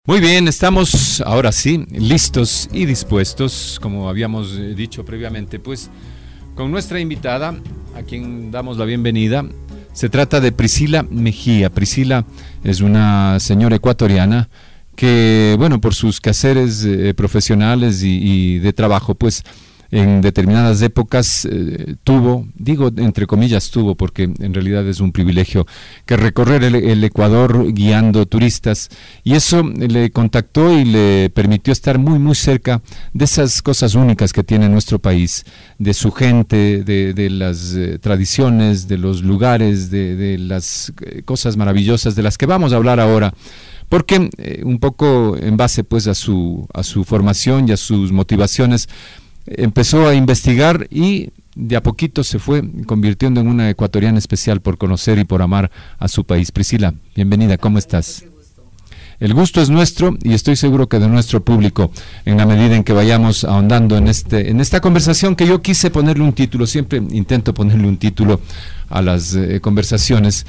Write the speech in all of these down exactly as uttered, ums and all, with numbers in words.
Muy bien, estamos ahora sí listos y dispuestos, como habíamos dicho previamente, pues con nuestra invitada, a quien damos la bienvenida. Se trata de Priscila Mejía. Priscila es una señora ecuatoriana que, bueno, por sus quehaceres eh, profesionales y, y de trabajo, pues en determinadas épocas eh, tuvo, digo entre comillas tuvo, porque en realidad es un privilegio, que recorrer el, el Ecuador guiando turistas, y eso le contactó y le permitió estar muy muy cerca de esas cosas únicas que tiene nuestro país, de su gente, de, de las eh, tradiciones, de los lugares, de, de las eh, cosas maravillosas de las que vamos a hablar ahora. Porque eh, un poco en base pues a su, a su formación y a sus motivaciones, empezó a investigar y de a poquito se fue convirtiendo en una ecuatoriana especial por conocer y por amar a su país. Priscila, bienvenida, ¿cómo estás? El gusto es nuestro y estoy seguro que de nuestro público, en la medida en que vayamos ahondando en este en esta conversación, que yo quise ponerle un título, siempre intento ponerle un título a las eh, conversaciones,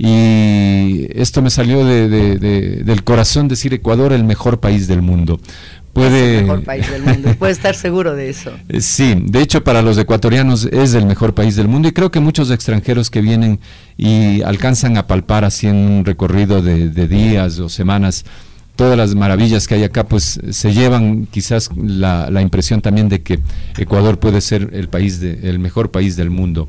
y esto me salió de, de, de, del corazón, decir Ecuador, el mejor país del mundo. Puede... Es el mejor país del mundo, puede estar seguro de eso. Sí, de hecho para los ecuatorianos es el mejor país del mundo, y creo que muchos extranjeros que vienen y alcanzan a palpar así en un recorrido de, de días o semanas todas las maravillas que hay acá, pues se llevan quizás la, la impresión también de que Ecuador puede ser el país de, el mejor país del mundo.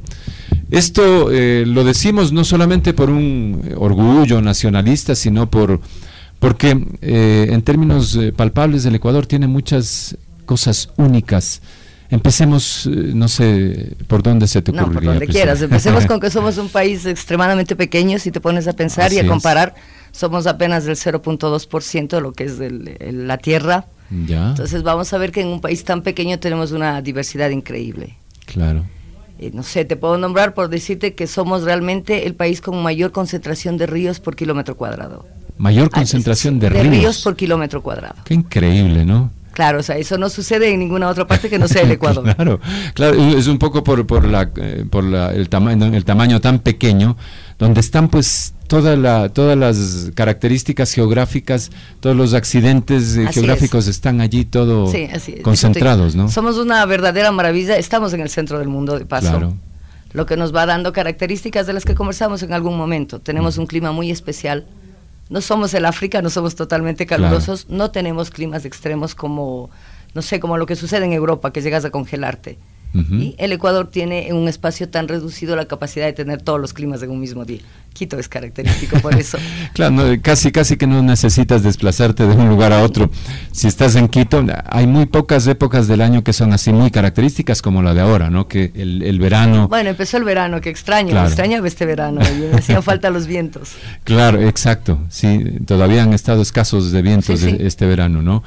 Esto eh, lo decimos no solamente por un orgullo nacionalista, sino por porque eh, en términos eh, palpables el Ecuador tiene muchas cosas únicas. Empecemos, eh, no sé, ¿por dónde se te ocurriría? No, por donde Priscila? quieras. Empecemos con que somos un país extremadamente pequeño, si te pones a pensar Así y a comparar, es. somos apenas del cero punto dos por ciento de lo que es del, el, la tierra. Ya. Entonces vamos a ver que en un país tan pequeño tenemos una diversidad increíble. Claro. Eh, no sé, te puedo nombrar por decirte que somos realmente el país con mayor concentración de ríos por kilómetro cuadrado. Mayor concentración de, de ríos. ríos por kilómetro cuadrado. Qué increíble, ¿no? Claro, o sea, eso no sucede en ninguna otra parte que no sea el Ecuador. Claro, claro, es un poco por por la eh, por la, el tamaño el tamaño tan pequeño, donde están pues toda la todas las características geográficas, todos los accidentes eh, geográficos es. están allí todo sí, así es. concentrados, te, ¿no? Somos una verdadera maravilla, estamos en el centro del mundo de paso. Claro. Lo que nos va dando características de las que conversamos en algún momento. Tenemos mm. un clima muy especial. No somos el África, no somos totalmente calurosos, claro. No tenemos climas extremos como, no sé, como lo que sucede en Europa, que llegas a congelarte. Uh-huh. Y el Ecuador tiene en un espacio tan reducido la capacidad de tener todos los climas en un mismo día. Quito es característico por eso. Claro, no, casi casi que no necesitas desplazarte de un lugar a otro. Si estás en Quito, hay muy pocas épocas del año que son así muy características como la de ahora, ¿no? Que el, el verano... Bueno, empezó el verano, que extraño, claro. extrañaba este verano, y me hacían falta los vientos. Claro, exacto, sí, todavía han estado escasos de vientos sí, sí. De este verano, ¿no?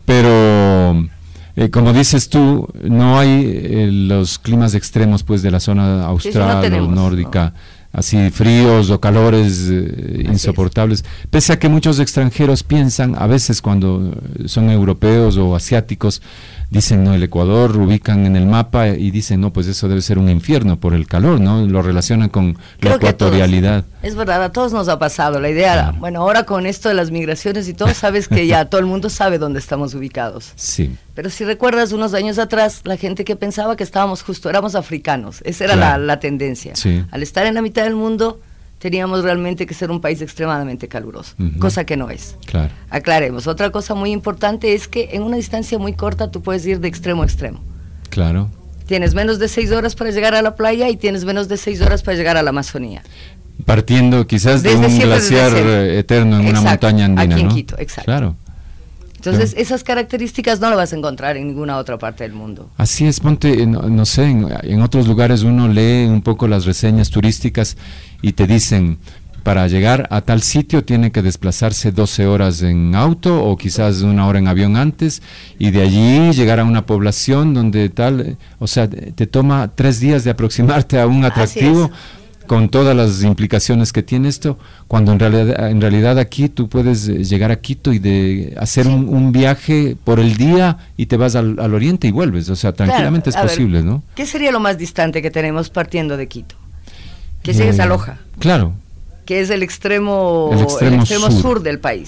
Pero... Eh, como dices tú, no hay eh, los climas extremos pues de la zona austral sí, no tenemos, o nórdica, no. Así fríos o calores eh, insoportables, es. Pese a que muchos extranjeros piensan, a veces cuando son europeos o asiáticos, dicen, no, el Ecuador, ubican en el mapa y dicen, no, pues eso debe ser un infierno por el calor, ¿no? Lo relacionan con Creo la ecuatorialidad. Todos, es verdad, a todos nos ha pasado la idea, claro. Bueno, ahora con esto de las migraciones y todo, sabes que ya todo el mundo sabe dónde estamos ubicados. Sí. Pero si recuerdas unos años atrás, la gente que pensaba que estábamos justo, éramos africanos, esa era claro. la, la tendencia. Sí. Al estar en la mitad del mundo, teníamos realmente que ser un país extremadamente caluroso, uh-huh. cosa que no es. Claro. Aclaremos, otra cosa muy importante es que en una distancia muy corta tú puedes ir de extremo a extremo. Claro. Tienes menos de seis horas para llegar a la playa y tienes menos de seis horas para llegar a la Amazonía. Partiendo quizás desde de un siempre, glaciar eterno en exacto, una montaña andina, aquí en ¿no? Quito, exacto. Claro. Entonces, claro. esas características no las vas a encontrar en ninguna otra parte del mundo. Así es, ponte, no, no sé, en, en otros lugares uno lee un poco las reseñas turísticas y te dicen, para llegar a tal sitio tiene que desplazarse doce horas en auto o quizás una hora en avión antes, y de allí llegar a una población donde tal, o sea, te toma tres días de aproximarte a un atractivo, con todas las implicaciones que tiene esto, cuando en realidad, en realidad aquí tú puedes llegar a Quito y de hacer sí. un, un viaje por el día y te vas al, al oriente y vuelves, o sea, tranquilamente claro, es posible, ver, ¿no? ¿Qué sería lo más distante que tenemos partiendo de Quito? Que llegues eh, a Loja. Claro. Que es el extremo, el extremo, el extremo sur. sur del país.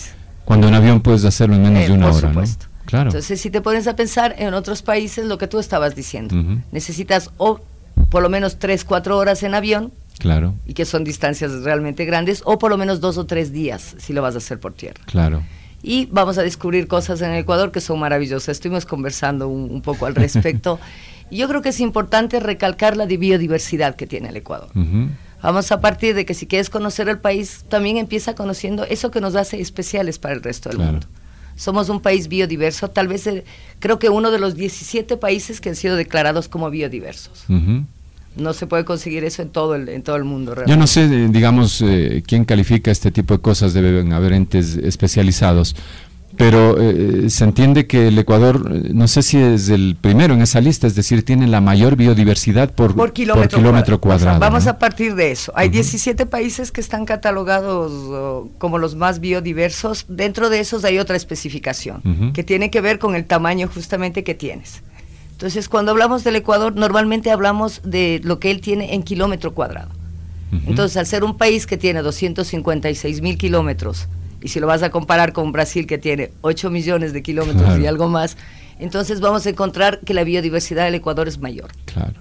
Cuando en avión puedes hacerlo en menos eh, de una por hora, supuesto. ¿no? Claro. Entonces, si te pones a pensar en otros países, lo que tú estabas diciendo, Uh-huh. necesitas o por lo menos tres, cuatro horas en avión, claro, y que son distancias realmente grandes, o por lo menos dos o tres días si lo vas a hacer por tierra. claro. Y vamos a descubrir cosas en el Ecuador que son maravillosas. Estuvimos conversando un, un poco al respecto. Y yo creo que es importante recalcar la biodiversidad que tiene el Ecuador. Uh-huh. Vamos a partir de que si quieres conocer el país, también empieza conociendo eso que nos hace especiales para el resto del Claro. mundo. Somos un país biodiverso, tal vez eh, creo que uno de los diecisiete países que han sido declarados como biodiversos. Uh-huh. No se puede conseguir eso en todo el, en todo el mundo. Yo no sé, eh, digamos, eh, quién califica este tipo de cosas, deben haber entes especializados, pero eh, se entiende que el Ecuador, eh, no sé si es el primero en esa lista, es decir, tiene la mayor biodiversidad por, por kilómetro, por kilómetro cuadrado. cuadrado. O sea, vamos ¿no? a partir de eso. Hay Uh-huh. diecisiete países que están catalogados oh, como los más biodiversos. Dentro de esos hay otra especificación, Uh-huh. que tiene que ver con el tamaño justamente que tienes. Entonces, cuando hablamos del Ecuador, normalmente hablamos de lo que él tiene en kilómetro cuadrado. Uh-huh. Entonces, al ser un país que tiene doscientos cincuenta y seis mil kilómetros, y si lo vas a comparar con Brasil, que tiene ocho millones de kilómetros Claro. y algo más, entonces vamos a encontrar que la biodiversidad del Ecuador es mayor. Claro.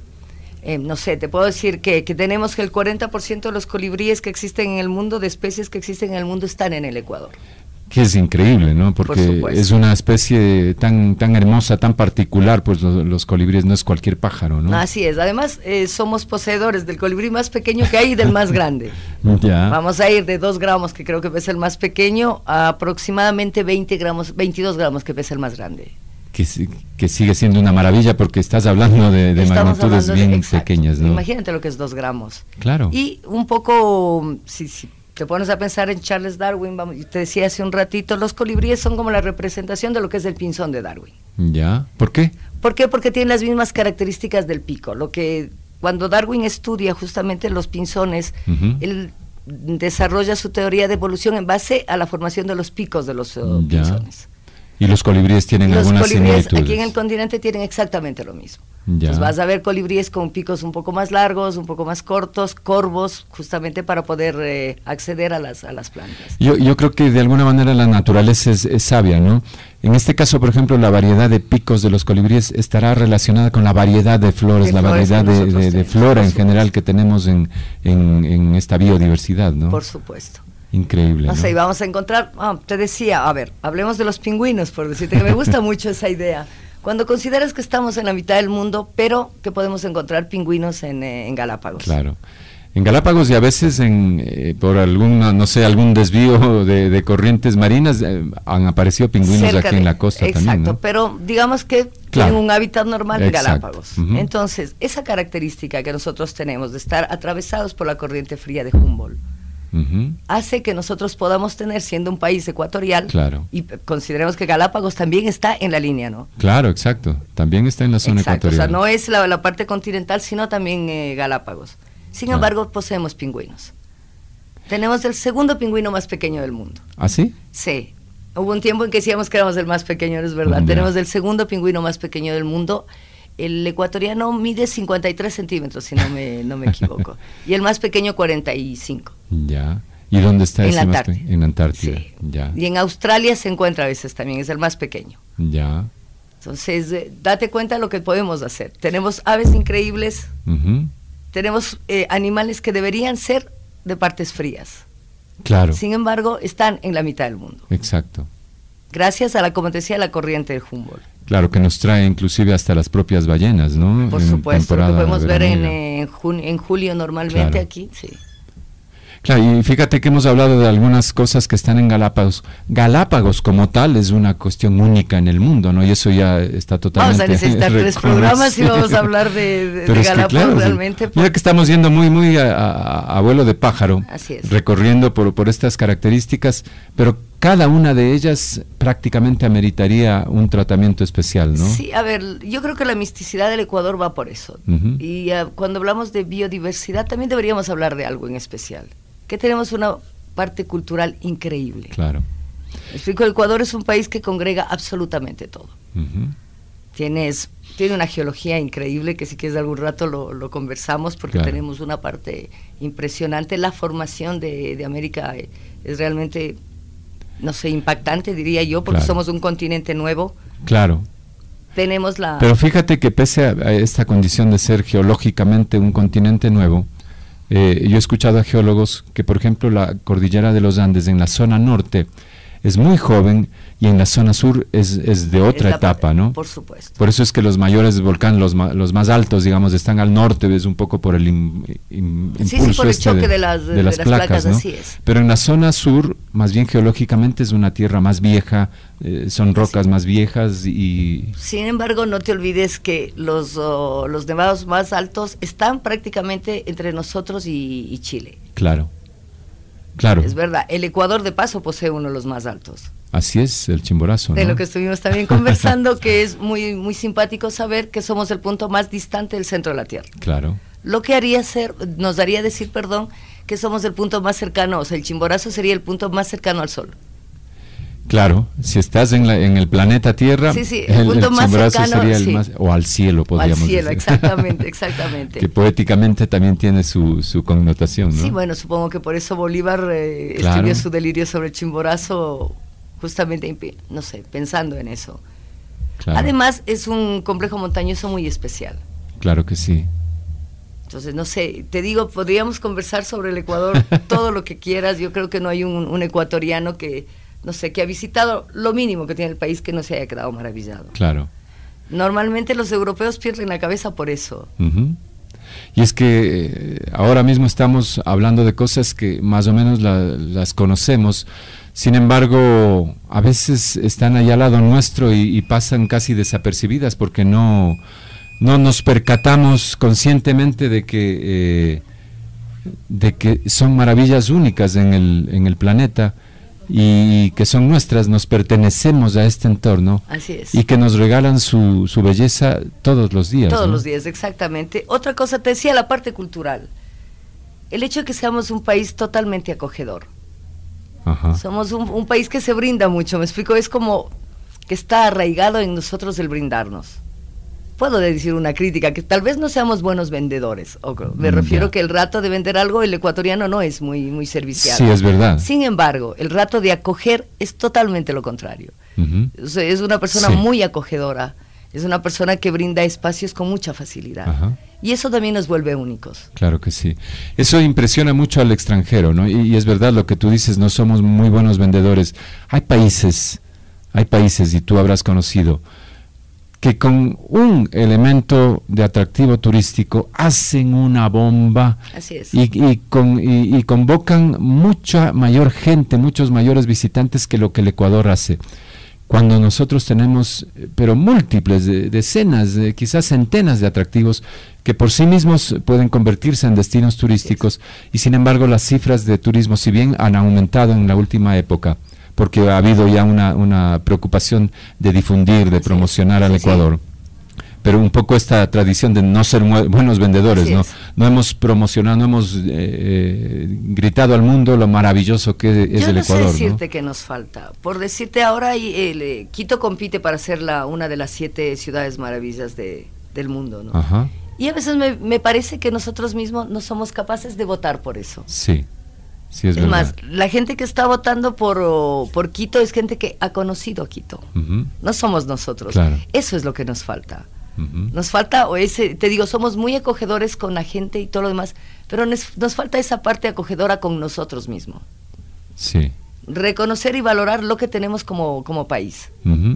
Eh, no sé, te puedo decir que, que tenemos que el cuarenta por ciento de los colibríes que existen en el mundo, de especies que existen en el mundo, están en el Ecuador. Que es increíble, ¿no? Por Porque supuesto. es una especie tan tan hermosa, tan particular, pues los, los colibríes no es cualquier pájaro, ¿no? Así es, además eh, somos poseedores del colibrí más pequeño que hay y del más grande. Ya. Vamos a ir de dos gramos, que creo que pesa el más pequeño, a aproximadamente veinte gramos, veintidós gramos, que pesa el más grande. Que, si- que sigue siendo una maravilla porque estás hablando de, de Estamos magnitudes hablando de- bien exacto. pequeñas, ¿no? Imagínate lo que es dos gramos. Claro. Y un poco, si, si te pones a pensar en Charles Darwin, vamos, y te decía hace un ratito, los colibríes son como la representación de lo que es el pinzón de Darwin. Ya. ¿Por qué? ¿Por qué? Porque tienen las mismas características del pico. Lo que cuando Darwin estudia justamente los pinzones, Ujú. él desarrolla su teoría de evolución en base a la formación de los picos de los uh, Ya. pinzones. Y los colibríes tienen Los algunas colibríes similitudes. aquí en el continente tienen exactamente lo mismo. Ya. Entonces vas a ver colibríes con picos un poco más largos, un poco más cortos, corvos, justamente para poder eh, acceder a las, a las plantas. Yo, yo creo que de alguna manera la naturaleza es, es sabia, ¿no? En este caso, por ejemplo, la variedad de picos de los colibríes estará relacionada con la variedad de flores, De la flores variedad que de, nosotros de- de tenemos, flora por en supuesto. general que tenemos en, en, en esta biodiversidad, ¿no? Por supuesto. Increíble, No ¿no? sé, y vamos a encontrar, ah, te decía, a ver, hablemos de los pingüinos, por decirte que me gusta mucho esa idea. Cuando consideras que estamos en la mitad del mundo, pero que podemos encontrar pingüinos en, eh, en Galápagos. Claro. En Galápagos y a veces en, eh, por alguna, no sé, algún desvío de, de corrientes marinas eh, han aparecido pingüinos Cerca aquí en de- la costa exacto, también, ¿no? pero digamos que Claro. tienen un hábitat normal en Exacto. Galápagos. Ujú. Entonces, esa característica que nosotros tenemos de estar atravesados por la corriente fría de Humboldt, Ujú. hace que nosotros podamos tener, siendo un país ecuatorial, Claro. y eh, consideremos que Galápagos también está en la línea, ¿no? Claro, exacto. También está en la zona Exacto, o sea, ecuatorial. no es la, la parte continental, sino también eh, Galápagos. Sin Ah. embargo, poseemos pingüinos. Tenemos el segundo pingüino más pequeño del mundo. ¿Ah, sí? Sí. Hubo un tiempo en que decíamos que éramos el más pequeño, no es verdad. Ya. Tenemos el segundo pingüino más pequeño del mundo. El ecuatoriano mide cincuenta y tres centímetros, si no me, no me equivoco. Y el más pequeño, cuarenta y cinco. Ya. ¿Y dónde está En ese la más Antártida. pe- En Antártida. Sí. Ya. Y en Australia se encuentra a veces también, es el más pequeño. Ya. Entonces, eh, date cuenta de lo que podemos hacer. Tenemos aves increíbles, Ujú. tenemos eh, animales que deberían ser de partes frías. Claro. Sin embargo, están en la mitad del mundo. Exacto. Gracias a la, como te decía, la corriente de Humboldt. Claro, que nos trae inclusive hasta las propias ballenas, ¿no? Por En supuesto, lo que temporada podemos ver en, veraniega. eh, en, jun- en julio normalmente Claro. aquí, sí. Claro, y fíjate que hemos hablado de algunas cosas que están en Galápagos. Galápagos como tal es una cuestión única en el mundo, ¿no? Y eso ya está totalmente Vamos a necesitar tres reconocido. programas y vamos a hablar de, de- Pero de es que, Galápagos claro, sí. realmente. Mira que estamos yendo muy, muy a, a- a vuelo de pájaro, Así es. recorriendo por, por estas características, pero cada una de ellas prácticamente ameritaría un tratamiento especial, ¿no? Sí, a ver, yo creo que la misticidad del Ecuador va por eso. Ujú. Y ah, cuando hablamos de biodiversidad también deberíamos hablar de algo en especial. Que tenemos una parte cultural increíble. Claro. Me explico, el Ecuador es un país que congrega absolutamente todo. Ujú. Tienes, tiene una geología increíble que si quieres algún rato lo, lo conversamos porque Claro. tenemos una parte impresionante. La formación de, de América eh, es realmente no sé, impactante, diría yo, porque claro. somos un continente nuevo. Claro. Tenemos la... Pero fíjate que pese a, a esta condición de ser geológicamente un continente nuevo, eh, yo he escuchado a geólogos que, por ejemplo, la cordillera de los Andes en la zona norte es muy joven y en la zona sur es, es de otra es la, etapa, ¿no? Por supuesto. Por eso es que los mayores volcanes, los, ma, los más altos, digamos, están al norte, es un poco por el im, im, sí, impulso sí, por el este choque de, de las, de las de las placas, placas, ¿no? así es. Pero en la zona sur, más bien geológicamente, es una tierra más vieja, eh, son rocas sí. más viejas y... Sin embargo, no te olvides que los, oh, los nevados más altos están prácticamente entre nosotros y, y Chile. Claro. Claro. Es verdad, el Ecuador de paso posee uno de los más altos. Así es, el Chimborazo, de ¿no? lo que estuvimos también conversando, que es muy, muy simpático saber que somos el punto más distante del centro de la Tierra. Claro. Lo que haría ser, nos daría decir, perdón, que somos el punto más cercano, o sea, el Chimborazo sería el punto más cercano al Sol. Claro, si estás en, la, en el planeta Tierra, sí, sí, el, el, punto el más Chimborazo cercano, sería el sí. más, o al cielo, podríamos decir. Al cielo, decir. exactamente, exactamente. Que poéticamente también tiene su, su connotación, ¿no? Sí, bueno, supongo que por eso Bolívar eh, claro. escribió su delirio sobre el Chimborazo, justamente, no sé, pensando en eso. Claro. Además, es un complejo montañoso muy especial. Claro que sí. Entonces, no sé, te digo, podríamos conversar sobre el Ecuador todo lo que quieras. Yo creo que no hay un, un ecuatoriano que, no sé, que ha visitado lo mínimo que tiene el país que no se haya quedado maravillado. Claro. Normalmente los europeos pierden la cabeza por eso. Uh-huh. Y es que eh, ahora mismo estamos hablando de cosas que más o menos la, las conocemos, sin embargo, a veces están allá al lado nuestro y, y pasan casi desapercibidas porque no, no nos percatamos conscientemente de que, eh, de que son maravillas únicas en el, en el planeta y que son nuestras, nos pertenecemos a este entorno. Así es. Y que nos regalan su, su belleza todos los días. Todos ¿no? los días, exactamente. Otra cosa, te decía, la parte cultural. El hecho de que seamos un país totalmente acogedor. Ajá. Somos un, un país que se brinda mucho, me explico, es como que está arraigado en nosotros el brindarnos. Puedo decir una crítica, que tal vez no seamos buenos vendedores, o me refiero ya. que el rato de vender algo, el ecuatoriano no es muy, muy servicial. Sí, es verdad. Sin embargo, el rato de acoger es totalmente lo contrario. Uh-huh. O sea, es una persona sí. muy acogedora, es una persona que brinda espacios con mucha facilidad. Ajá. Y eso también nos vuelve únicos. Claro que sí. Eso impresiona mucho al extranjero, ¿no? Y, y es verdad lo que tú dices, no somos muy buenos vendedores. Hay países, hay países, y tú habrás conocido, que con un elemento de atractivo turístico hacen una bomba. Así es. Y, y, con, y, y convocan mucha mayor gente, muchos mayores visitantes que lo que el Ecuador hace. Cuando nosotros tenemos, pero múltiples, de, decenas, de, quizás centenas de atractivos que por sí mismos pueden convertirse en destinos turísticos, y sin embargo las cifras de turismo, si bien han aumentado en la última época, porque ha habido ya una, una preocupación de difundir, de sí, promocionar sí, al sí. Ecuador, pero un poco esta tradición de no ser mu- buenos vendedores, ¿no? No hemos promocionado, no hemos eh, eh, gritado al mundo lo maravilloso que es Yo el no Ecuador, sé decirte ¿no? que nos falta. Por decirte ahora, y el, eh, Quito compite para ser la, una de las siete ciudades maravillas de, del mundo, ¿no? Ajá. Y a veces me, me parece que nosotros mismos no somos capaces de votar por eso. Sí, sí es, Es verdad. más, la gente que está votando por, oh, por Quito es gente que ha conocido a Quito. Uh-huh. No somos nosotros. Claro. Eso es lo que nos falta. Uh-huh. Nos falta, o ese, te digo, somos muy acogedores con la gente y todo lo demás, pero nos, nos falta esa parte acogedora con nosotros mismos. Sí. Reconocer y valorar lo que tenemos como, como país. Uh-huh.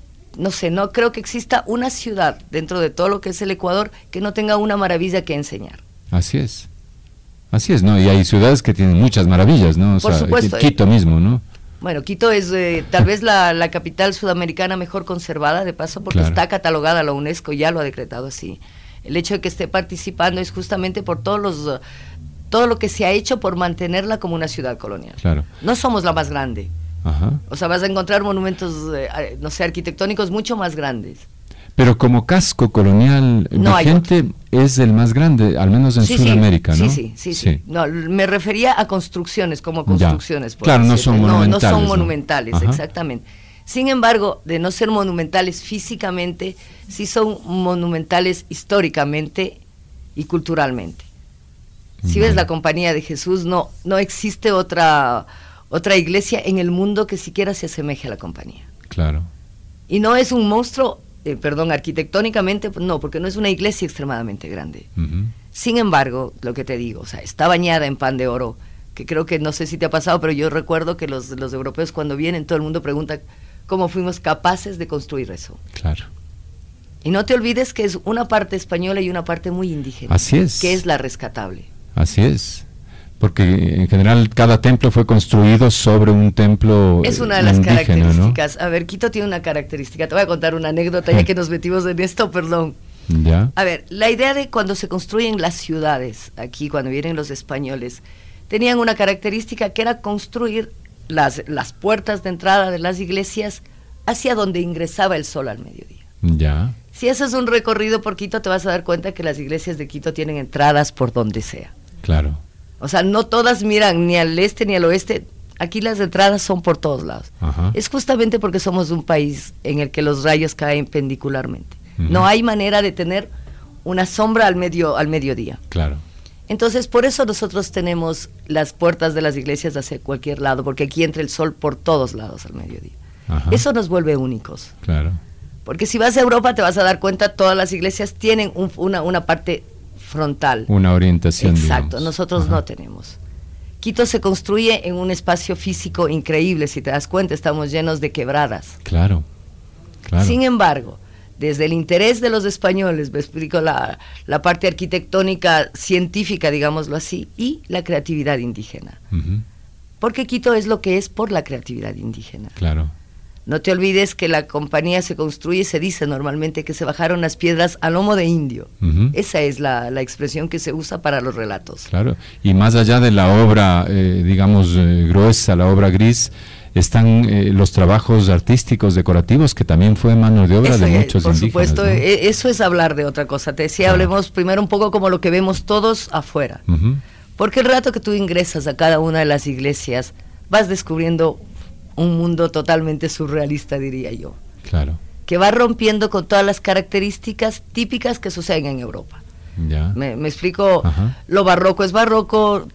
No sé, no creo que exista una ciudad dentro de todo lo que es el Ecuador que no tenga una maravilla que enseñar. Así es. Así es, ¿no? Y hay ciudades que tienen muchas maravillas, ¿no? O Por sea, supuesto. Quito mismo, ¿no? Bueno, Quito es eh, tal vez la, la capital sudamericana mejor conservada, de paso, porque Claro. está catalogada, la UNESCO ya lo ha decretado así. El hecho de que esté participando es justamente por todos los uh, todo lo que se ha hecho por mantenerla como una ciudad colonial. Claro. No somos la más grande. Ajá. O sea, vas a encontrar monumentos, eh, no sé, arquitectónicos mucho más grandes. Pero como casco colonial No hay vigente es el más grande, al menos en Sí, Sudamérica, sí, ¿no? sí, sí, sí, sí. No, me refería a construcciones, como construcciones. por Claro, no decirte. son No, no monumentales, son ¿no? monumentales, Ajá. exactamente. Sin embargo, de no ser monumentales físicamente, sí son monumentales históricamente y culturalmente. Si ves Bueno. la Compañía de Jesús, no, no existe otra, otra iglesia en el mundo que siquiera se asemeje a la compañía. Claro. Y no es un monstruo, eh, perdón, arquitectónicamente, no, porque no es una iglesia extremadamente grande. Uh-huh. Sin embargo, lo que te digo, o sea, está bañada en pan de oro, que creo que, no sé si te ha pasado, pero yo recuerdo que los, los europeos cuando vienen, todo el mundo pregunta cómo fuimos capaces de construir eso. Claro. Y no te olvides que es una parte española y una parte muy indígena. Así es. Que es la rescatable. Así es. Porque en general cada templo fue construido sobre un templo indígena. Es una de las indígena, características. ¿no? A ver, Quito tiene una característica. Te voy a contar una anécdota ya que nos metimos en esto, perdón. Ya. A ver, la idea de cuando se construyen las ciudades, aquí cuando vienen los españoles, tenían una característica que era construir las, las puertas de entrada de las iglesias hacia donde ingresaba el sol al mediodía. Ya. Si haces un recorrido por Quito te vas a dar cuenta que las iglesias de Quito tienen entradas por donde sea. Claro. O sea, no todas miran ni al este ni al oeste. Aquí las entradas son por todos lados. Ajá. Es justamente porque somos un país en el que los rayos caen pendicularmente. Uh-huh. No hay manera de tener una sombra al medio al mediodía. Claro. Entonces, por eso nosotros tenemos las puertas de las iglesias hacia cualquier lado, porque aquí entra el sol por todos lados al mediodía. Ajá. Eso nos vuelve únicos. Claro. Porque si vas a Europa te vas a dar cuenta, todas las iglesias tienen un, una, una parte frontal. Una orientación. Exacto, digamos. Nosotros Ajá. no tenemos. Quito se construye en un espacio físico increíble, si te das cuenta, estamos llenos de quebradas. Claro, claro. Sin embargo, desde el interés de los españoles, me explico la, la parte arquitectónica científica, digámoslo así, y la creatividad indígena. Uh-huh. Porque Quito es lo que es por la creatividad indígena. Claro. No te olvides que la compañía se construye, se dice normalmente que se bajaron las piedras a lomo de indio. Uh-huh. Esa es la, la expresión que se usa para los relatos. Claro, y más allá de la obra, eh, digamos, eh, gruesa, la obra gris, están eh, los trabajos artísticos, decorativos, que también fue mano de obra eso de es, muchos por indígenas. Por supuesto, ¿no? eh, eso es hablar de otra cosa. Te decía, claro. Hablemos primero un poco como lo que vemos todos afuera. Uh-huh. Porque el rato que tú ingresas a cada una de las iglesias, vas descubriendo un mundo totalmente surrealista, diría yo. Claro. Que va rompiendo con todas las características típicas que suceden en Europa. Ya. Me, me explico, Ajá. Lo barroco es barroco,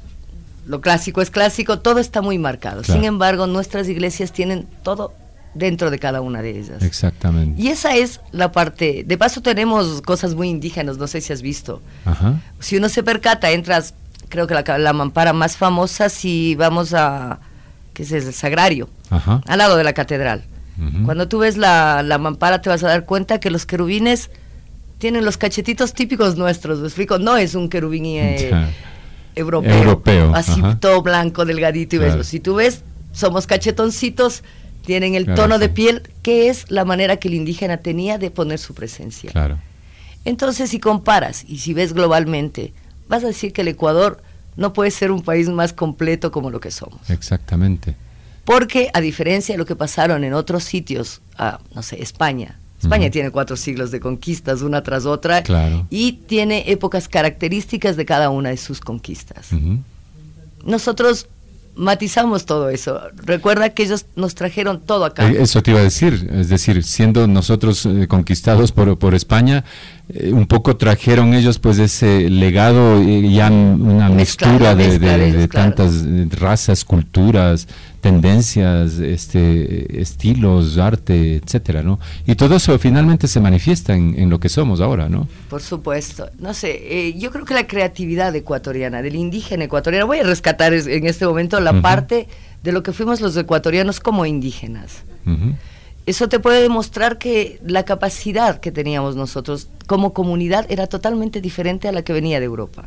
lo clásico es clásico, todo está muy marcado. Claro. Sin embargo, nuestras iglesias tienen todo dentro de cada una de ellas. Exactamente. Y esa es la parte, de paso tenemos cosas muy indígenas, no sé si has visto. Ajá. Si uno se percata, entras, creo que la, la mampara más famosa, si vamos a... que es el sagrario, Ajá. al lado de la catedral. Uh-huh. Cuando tú ves la, la mampara te vas a dar cuenta que los querubines tienen los cachetitos típicos nuestros, ¿me explico? No es un querubín eh, europeo, europeo, así Ajá. todo blanco, delgadito y claro. bello. Si tú ves, somos cachetoncitos, tienen el claro, tono sí. de piel, que es la manera que el indígena tenía de poner su presencia. Claro. Entonces, si comparas y si ves globalmente, vas a decir que el Ecuador no puede ser un país más completo como lo que somos. Exactamente. Porque a diferencia de lo que pasaron en otros sitios, ah, no sé, España, España uh-huh. tiene cuatro siglos de conquistas una tras otra, claro. y tiene épocas características de cada una de sus conquistas. Uh-huh. Nosotros matizamos todo eso. Recuerda que ellos nos trajeron todo acá. Eso te iba a decir, es decir, siendo nosotros eh, conquistados por, por España, eh, un poco trajeron ellos pues ese legado, eh, ya una mezcla, mezcla de, mezcla de, de, ellos, de claro. tantas razas, culturas, tendencias, este, estilos, arte, etcétera, ¿no? Y todo eso finalmente se manifiesta en, en lo que somos ahora, ¿no? Por supuesto. No sé, eh, yo creo que la creatividad ecuatoriana, del indígena ecuatoriano, voy a rescatar en este momento la uh-huh. parte de lo que fuimos los ecuatorianos como indígenas. Uh-huh. Eso te puede demostrar que la capacidad que teníamos nosotros como comunidad era totalmente diferente a la que venía de Europa.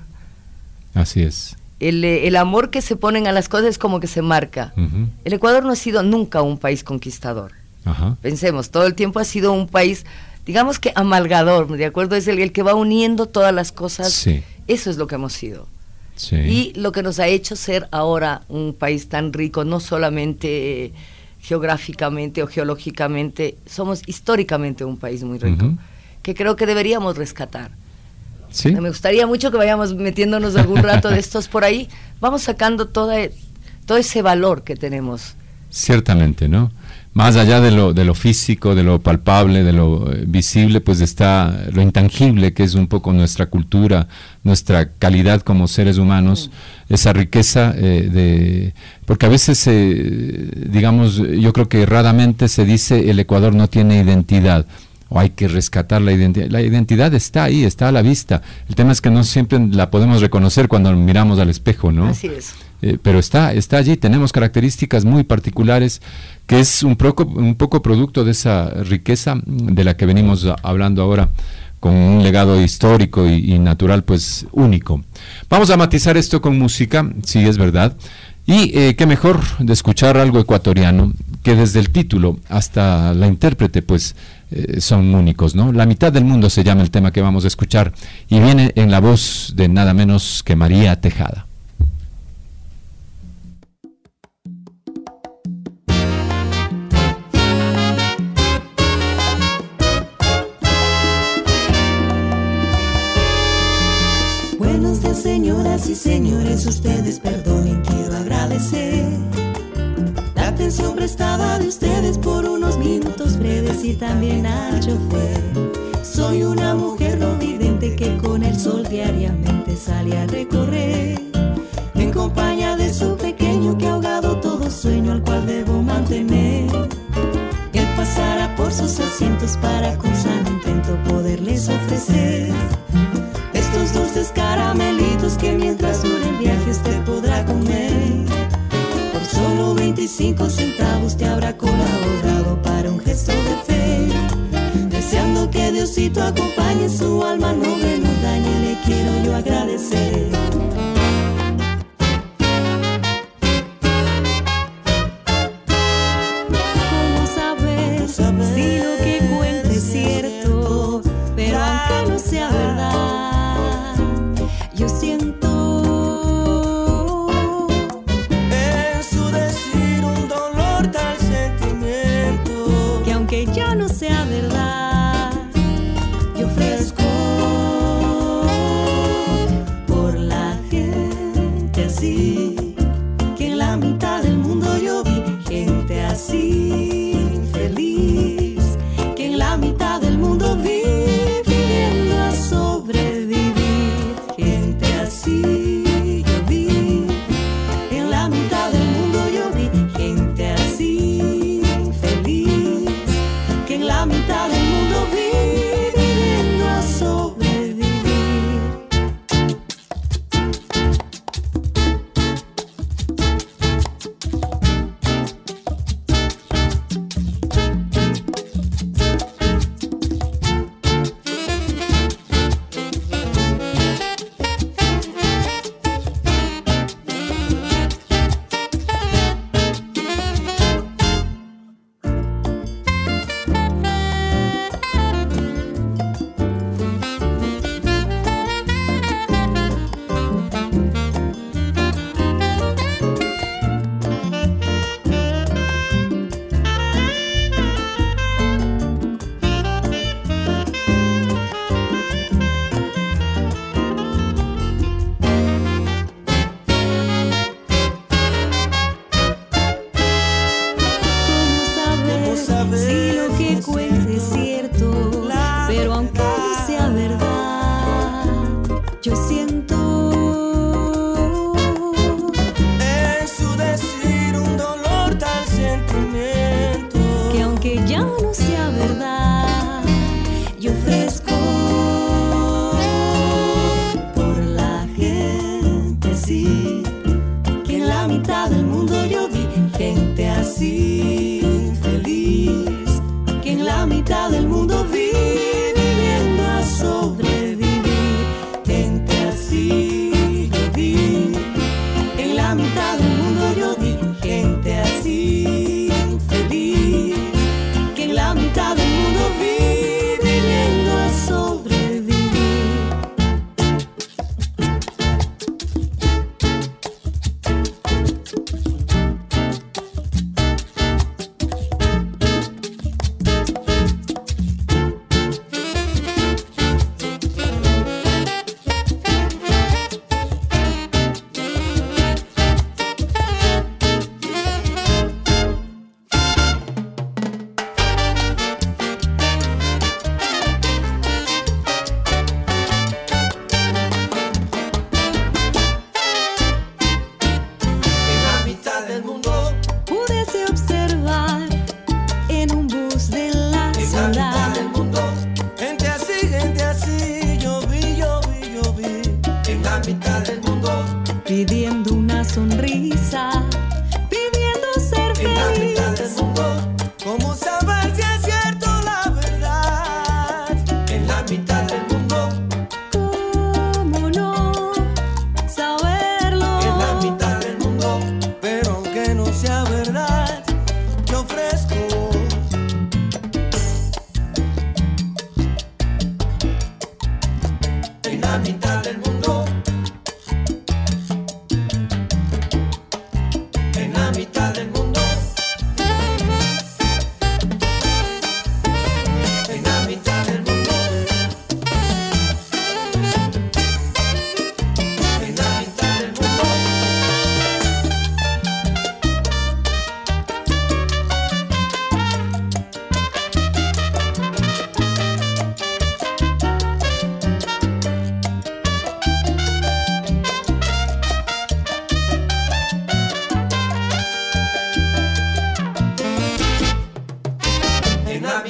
Así es. El, el amor que se ponen a las cosas es como que se marca. Uh-huh. El Ecuador no ha sido nunca un país conquistador. Uh-huh. Pensemos, todo el tiempo ha sido un país, digamos que amalgador, ¿de acuerdo? Es el, el que va uniendo todas las cosas. Sí. Eso es lo que hemos sido. Sí. Y lo que nos ha hecho ser ahora un país tan rico, no solamente eh, geográficamente o geológicamente, somos históricamente un país muy rico, uh-huh. que creo que deberíamos rescatar. ¿Sí? Me gustaría mucho que vayamos metiéndonos algún rato de estos por ahí, vamos sacando toda, todo ese valor que tenemos Ciertamente, ¿no? Más allá de lo, de lo físico, de lo palpable, de lo eh, visible, pues está lo intangible, que es un poco nuestra cultura, nuestra calidad como seres humanos, mm. esa riqueza eh, de... Porque a veces, eh, digamos, yo creo que erradamente se dice el Ecuador no tiene identidad, o hay que rescatar la identidad. La identidad está ahí, está a la vista. El tema es que no siempre la podemos reconocer cuando miramos al espejo, ¿no? Así es. Eh, pero está, está allí, tenemos características muy particulares, que es un poco, un poco producto de esa riqueza de la que venimos a, hablando ahora, con un legado histórico y, y natural, pues único. Vamos a matizar esto con música, sí es verdad, y eh, qué mejor de escuchar algo ecuatoriano, que desde el título hasta la intérprete, pues eh, son únicos, ¿no? La mitad del mundo se llama el tema que vamos a escuchar, y viene en la voz de nada menos que María Tejada. Señoras y señores, ustedes perdonen, quiero agradecer la atención prestada de ustedes por unos minutos breves y también al chofer. Soy una mujer no vidente que con el sol diariamente sale a recorrer, en compañía de su pequeño que ahogado todo sueño al cual debo mantener. Él pasará por sus asientos para con sano intento poderles ofrecer estos dulces caramelitos que mientras dure el viaje usted podrá comer. Por solo veinticinco centavos te habrá colaborado para un gesto de fe, deseando que Diosito acompañe su alma, no me no dañe, le quiero yo agradecer. ¿Cómo saber si lo que cuento es cierto? Pero aunque no sea verdad, yo siento en su decir un dolor, tal sentimiento, que aunque ya no sea verdad, yo ofrezco por la gente así, que en la mitad del mundo yo vi gente así, feliz.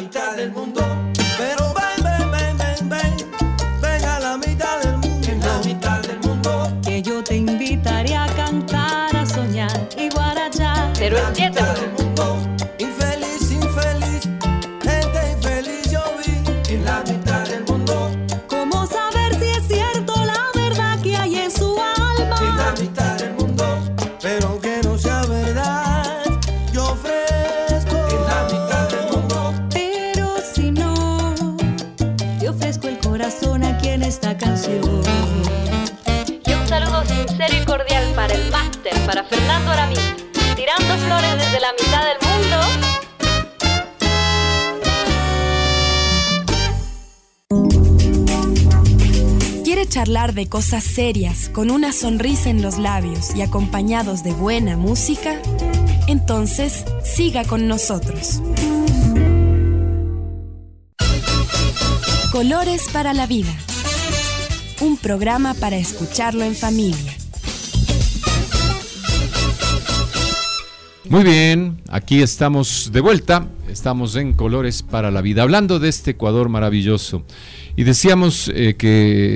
mitad del mundo. Pero ven, ven, ven, ven, ven, ven a la mitad del mundo. En la mitad del mundo. Que yo te invitaré a cantar, a soñar y guarachar. Pero entiéndelo. En la mitad del mundo. Infeliz, infeliz, gente infeliz yo vi. En la mitad del mundo. ¿Cómo saber si es cierto la verdad que hay en su alma? En la mitad del mundo. Pero aunque no sea verdad, yo ofrezco. En la mitad del mundo. Pero si no, te ofrezco el corazón aquí en esta canción. Y un saludo sincero y cordial para el máster, para Fernando Aramí, tirando flores desde la mitad del mundo. ¿Quiere charlar de cosas serias, con una sonrisa en los labios y acompañados de buena música? Entonces, siga con nosotros. Colores para la vida. Un programa para escucharlo en familia. Muy bien, aquí estamos de vuelta, estamos en Colores para la Vida, hablando de este Ecuador maravilloso. Y decíamos eh, que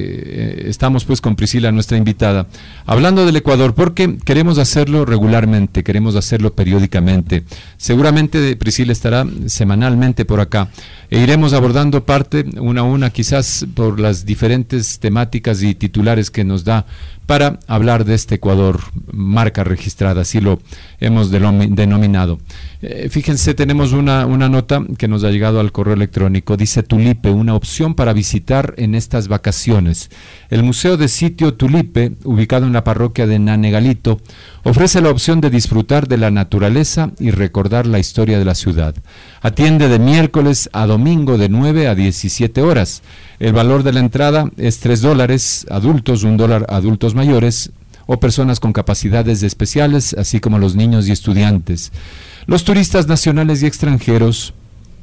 eh, estamos pues con Priscila, nuestra invitada, hablando del Ecuador, porque queremos hacerlo regularmente, queremos hacerlo periódicamente. Seguramente Priscila estará semanalmente por acá e iremos abordando parte una a una, quizás por las diferentes temáticas y titulares que nos da para hablar de este Ecuador, marca registrada, así lo hemos denominado. Eh, fíjense, tenemos una, una nota que nos ha llegado al correo electrónico, dice Tulipe, una opción para visitar en estas vacaciones. El Museo de Sitio Tulipe, ubicado en la parroquia de Nanegalito, ofrece la opción de disfrutar de la naturaleza y recordar la historia de la ciudad. Atiende de miércoles a domingo de nueve a diecisiete horas. El valor de la entrada es tres dólares, adultos, un dólar adultos mayores o personas con capacidades especiales, así como los niños y estudiantes. Los turistas nacionales y extranjeros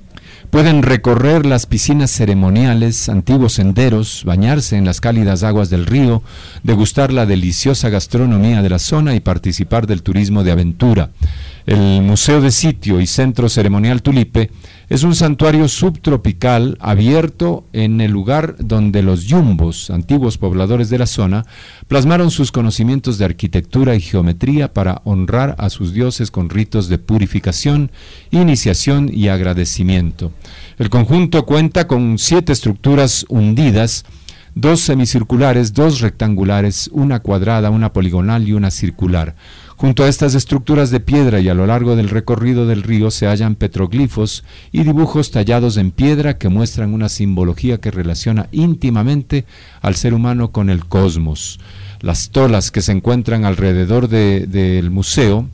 pueden recorrer las piscinas ceremoniales, antiguos senderos, bañarse en las cálidas aguas del río, degustar la deliciosa gastronomía de la zona y participar del turismo de aventura. El Museo de Sitio y Centro Ceremonial Tulipe es un santuario subtropical abierto en el lugar donde los yumbos, antiguos pobladores de la zona, plasmaron sus conocimientos de arquitectura y geometría para honrar a sus dioses con ritos de purificación, iniciación y agradecimiento. El conjunto cuenta con siete estructuras hundidas, dos semicirculares, dos rectangulares, una cuadrada, una poligonal y una circular. Junto a estas estructuras de piedra y a lo largo del recorrido del río se hallan petroglifos y dibujos tallados en piedra que muestran una simbología que relaciona íntimamente al ser humano con el cosmos. Las tolas que se encuentran alrededor de, del museo,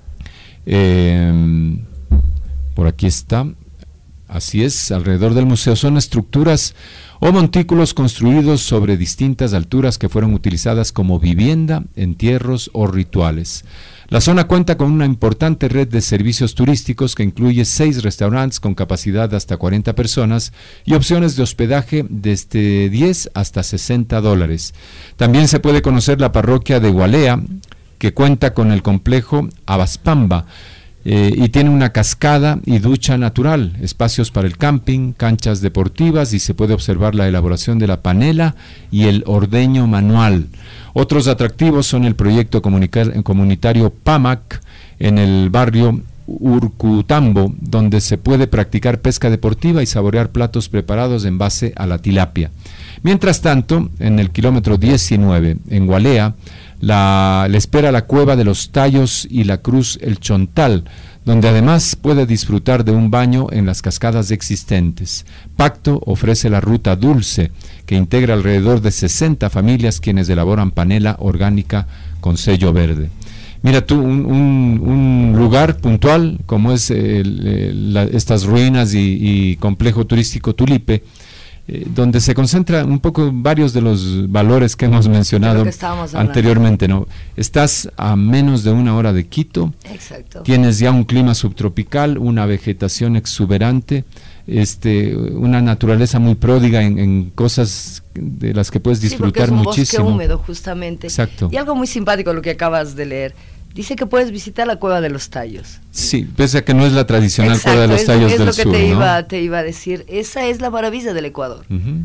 eh, por aquí está, así es, alrededor del museo son estructuras o montículos construidos sobre distintas alturas que fueron utilizadas como vivienda, entierros o rituales. La zona cuenta con una importante red de servicios turísticos que incluye seis restaurantes con capacidad de hasta cuarenta personas y opciones de hospedaje desde diez hasta sesenta dólares. También se puede conocer la parroquia de Gualea, que cuenta con el complejo Abaspamba, Eh, y tiene una cascada y ducha natural, espacios para el camping, canchas deportivas y se puede observar la elaboración de la panela y el ordeño manual. Otros atractivos son el proyecto comunitario PAMAC en el barrio Urcutambo, donde se puede practicar pesca deportiva y saborear platos preparados en base a la tilapia. Mientras tanto, en el kilómetro diecinueve, en Gualea, La, le espera la Cueva de los Tallos y la Cruz El Chontal, donde además puede disfrutar de un baño en las cascadas existentes. Pacto ofrece la Ruta Dulce, que integra alrededor de sesenta familias quienes elaboran panela orgánica con sello verde. Mira tú, un, un, un lugar puntual como es el, el, la, estas ruinas y, y complejo turístico Tulipe, Eh, donde se concentra un poco varios de los valores que hemos mencionado que anteriormente, ¿no? Estás a menos de una hora de Quito. Exacto. Tienes ya un clima subtropical, una vegetación exuberante, este, una naturaleza muy pródiga en, en cosas de las que puedes disfrutar muchísimo. Sí, porque es un bosque húmedo, justamente. Exacto. Y algo muy simpático lo que acabas de leer. dice que puedes visitar la Cueva de los Tallos. Sí, pese a que no es la tradicional Exacto, Cueva de los es, Tallos es del lo que sur, te ¿no? iba, te iba a decir. Esa es la maravilla del Ecuador. Uh-huh.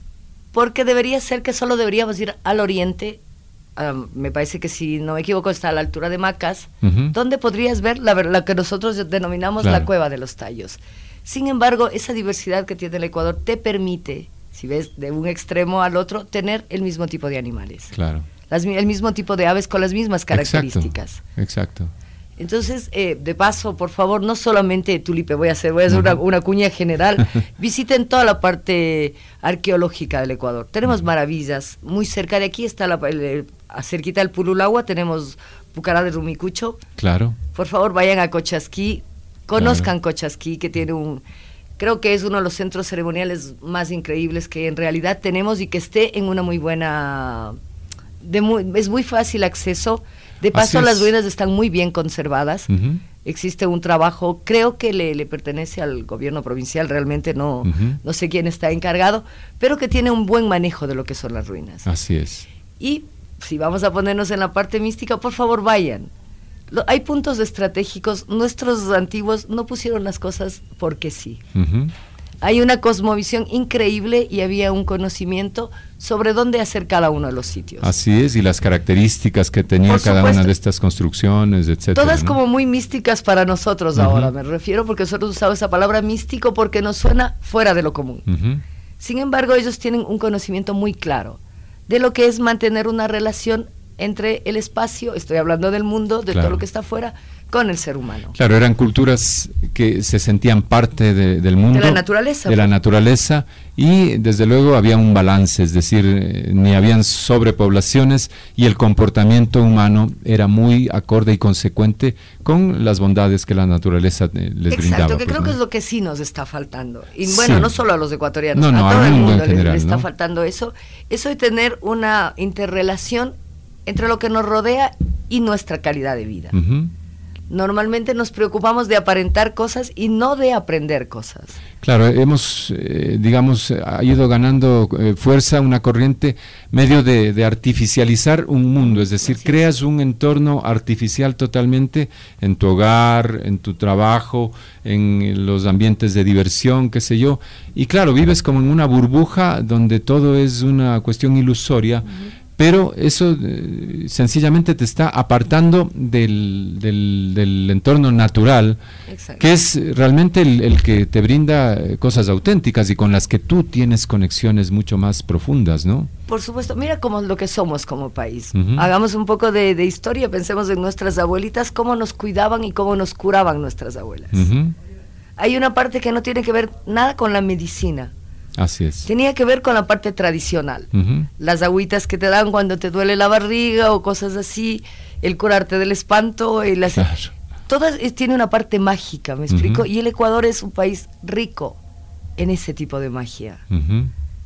Porque debería ser que solo deberíamos ir al oriente. Um, me parece que, si no me equivoco, está a la altura de Macas, uh-huh. donde podrías ver la, la que nosotros denominamos claro. la Cueva de los Tallos. Sin embargo, esa diversidad que tiene el Ecuador te permite, si ves de un extremo al otro, tener el mismo tipo de animales. Claro. Las, el mismo tipo de aves con las mismas características. Exacto. Exacto. Entonces, eh, de paso, por favor, no solamente Tulipe, voy a hacer, voy a hacer uh-huh. una, una cuña general, visiten toda la parte arqueológica del Ecuador. Tenemos uh-huh. maravillas, muy cerca de aquí está, la, el, cerquita del Pululagua, tenemos Pucará de Rumicucho. Claro. Por favor, vayan a Cochasquí, conozcan claro. Cochasquí, que tiene un, creo que es uno de los centros ceremoniales más increíbles que en realidad tenemos, y que esté en una muy buena, de muy, es muy fácil acceso. De paso, las ruinas están muy bien conservadas. Uh-huh. Existe un trabajo, creo que le, le pertenece al gobierno provincial, realmente no, uh-huh. no sé quién está encargado, pero que tiene un buen manejo de lo que son las ruinas. Así es. Y si vamos a ponernos en la parte mística, por favor vayan. Lo, hay puntos estratégicos, nuestros antiguos no pusieron las cosas porque sí. Uh-huh. Hay una cosmovisión increíble y había un conocimiento sobre dónde hacer cada uno de los sitios. Así es, y las características que tenía Por cada supuesto. una de estas construcciones, etcétera. Todas, ¿no?, como muy místicas para nosotros uh-huh. ahora, me refiero, porque nosotros usamos esa palabra místico porque nos suena fuera de lo común. Uh-huh. Sin embargo, ellos tienen un conocimiento muy claro de lo que es mantener una relación entre el espacio, estoy hablando del mundo, de claro. todo lo que está afuera, con el ser humano. Claro, eran culturas que se sentían parte de, del mundo. De la naturaleza. De la naturaleza, y desde luego había un balance, es decir, eh, ni habían sobrepoblaciones, y el comportamiento humano era muy acorde y consecuente con las bondades que la naturaleza eh, les Exacto, brindaba. Exacto, que pues, creo ¿no? que es lo que sí nos está faltando. Y bueno, sí. no solo a los ecuatorianos, no, no, a todo el mundo, en le, general, le está ¿no? faltando eso. Eso de tener una interrelación entre lo que nos rodea y nuestra calidad de vida. Uh-huh. Normalmente nos preocupamos de aparentar cosas y no de aprender cosas. Claro, hemos, eh, digamos, ha ido ganando eh, fuerza una corriente medio de, de artificializar un mundo, es decir, Así creas es. un entorno artificial totalmente en tu hogar, en tu trabajo, en los ambientes de diversión, qué sé yo, y claro, vives como en una burbuja donde todo es una cuestión ilusoria. Uh-huh. Pero eso eh, sencillamente te está apartando del, del, del entorno natural, Exacto. que es realmente el, el que te brinda cosas auténticas y con las que tú tienes conexiones mucho más profundas, ¿no? Por supuesto, mira cómo lo que somos como país. Uh-huh. Hagamos un poco de, de historia, pensemos en nuestras abuelitas, cómo nos cuidaban y cómo nos curaban nuestras abuelas. Uh-huh. Hay una parte que no tiene que ver nada con la medicina. Así es. Tenía que ver con la parte tradicional. Uh-huh. Las agüitas que te dan cuando te duele la barriga o cosas así, el curarte del espanto, y las... Claro. Todas es, tiene una parte mágica, ¿me explico? Uh-huh. Y el Ecuador es un país rico en ese tipo de magia. Uh-huh.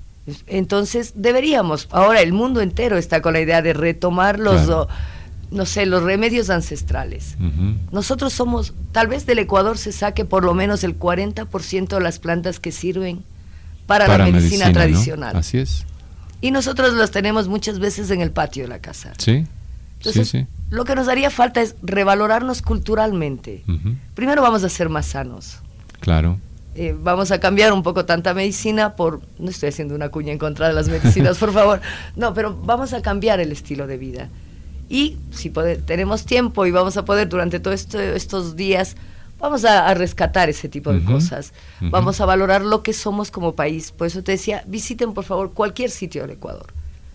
Entonces deberíamos, ahora el mundo entero está con la idea de retomar los, claro. o, no sé, los remedios ancestrales. Uh-huh. Nosotros somos, tal vez del Ecuador se saque por lo menos el cuarenta por ciento de las plantas que sirven Para, para la medicina, medicina tradicional. ¿No? Así es. Y nosotros los tenemos muchas veces en el patio de la casa. Sí. Entonces, sí, sí. lo que nos haría falta es revalorarnos culturalmente. Uh-huh. Primero vamos a ser más sanos. Claro. Eh, vamos a cambiar un poco tanta medicina por... No estoy haciendo una cuña en contra de las medicinas, por favor. No, pero vamos a cambiar el estilo de vida. Y si pode, tenemos tiempo y vamos a poder durante todos esto, estos días... Vamos a, a rescatar ese tipo de uh-huh, cosas, uh-huh. vamos a valorar lo que somos como país. Por eso te decía, visiten por favor cualquier sitio del Ecuador.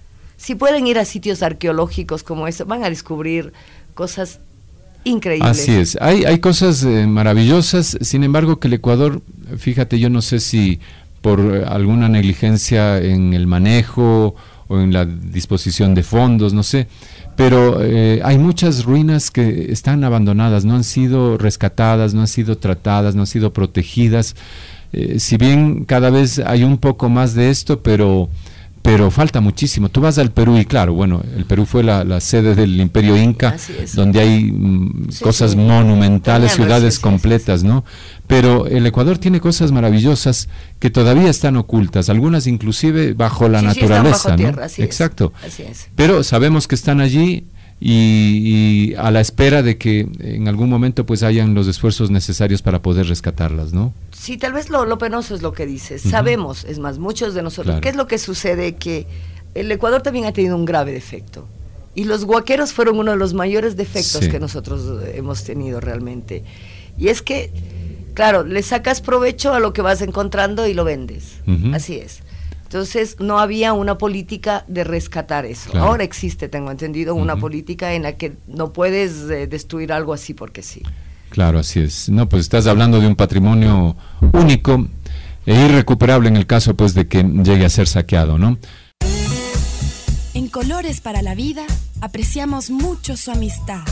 Si pueden ir a sitios arqueológicos como este, van a descubrir cosas increíbles. Así es, hay, hay cosas eh, maravillosas, sin embargo que el Ecuador, fíjate, yo no sé si por alguna negligencia en el manejo o en la disposición de fondos, no sé, pero eh, hay muchas ruinas que están abandonadas, no han sido rescatadas, no han sido tratadas, no han sido protegidas. Eh, si bien cada vez hay un poco más de esto, pero pero falta muchísimo. Tú vas al Perú y claro, bueno, el Perú fue la, la sede del Imperio Inca, donde hay mm, sí, cosas sí. monumentales, Tenemos, ciudades sí, completas, sí, sí. ¿no? Pero el Ecuador tiene cosas maravillosas que todavía están ocultas, algunas inclusive bajo la sí, naturaleza, sí, están bajo tierra, ¿no? Así Exacto. Es, así es. Pero sabemos que están allí, y, y a la espera de que en algún momento pues hayan los esfuerzos necesarios para poder rescatarlas, ¿no? Sí, tal vez lo, lo penoso es lo que dices. Uh-huh. Sabemos, es más, muchos de nosotros, claro. ¿Qué es lo que sucede? Que el Ecuador también ha tenido un grave defecto. Y los huaqueros fueron uno de los mayores defectos sí. que nosotros hemos tenido realmente. Y es que, claro, le sacas provecho a lo que vas encontrando y lo vendes. Uh-huh. Así es. Entonces, no había una política de rescatar eso. Claro. Ahora existe, tengo entendido, una uh-huh. política en la que no puedes eh, destruir algo así porque sí. Claro, así es. No, pues estás hablando de un patrimonio único e irrecuperable en el caso pues de que llegue a ser saqueado, ¿no? En Colores para la Vida, apreciamos mucho su amistad.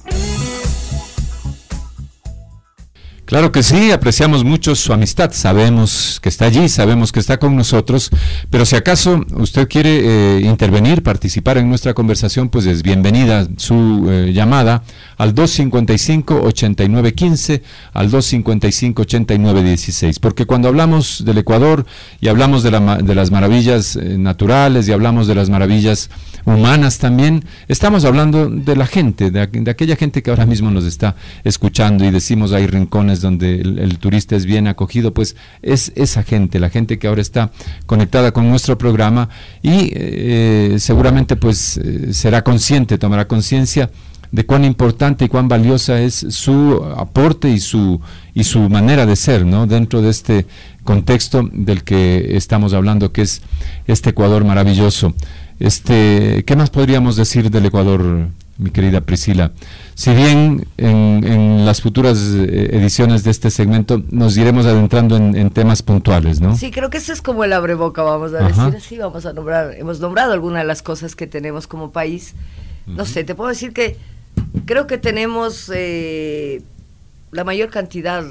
Claro que sí, apreciamos mucho su amistad, sabemos que está allí, sabemos que está con nosotros, pero si acaso usted quiere eh, intervenir, participar en nuestra conversación, pues es bienvenida su eh, llamada al dos cincuenta y cinco, ochenta y nueve quince, al dos cincuenta y cinco, ochenta y nueve dieciséis, porque cuando hablamos del Ecuador y hablamos de, la, de las maravillas eh, naturales y hablamos de las maravillas humanas también, estamos hablando de la gente, de, de aquella gente que ahora mismo nos está escuchando y decimos hay rincones donde el, el turista es bien acogido, pues es esa gente, la gente que ahora está conectada con nuestro programa y eh, seguramente pues eh, será consciente, tomará conciencia de cuán importante y cuán valiosa es su aporte y su y su manera de ser, ¿no? Dentro de este contexto del que estamos hablando, que es este Ecuador maravilloso. Este, ¿qué más podríamos decir del Ecuador, mi querida Priscila? Si bien en, en las futuras ediciones de este segmento nos iremos adentrando en, en temas puntuales, ¿no? Sí, creo que eso es como el abreboca, vamos a Ajá. decir así, vamos a nombrar, hemos nombrado algunas de las cosas que tenemos como país. No uh-huh. sé, te puedo decir que creo que tenemos eh, la mayor cantidad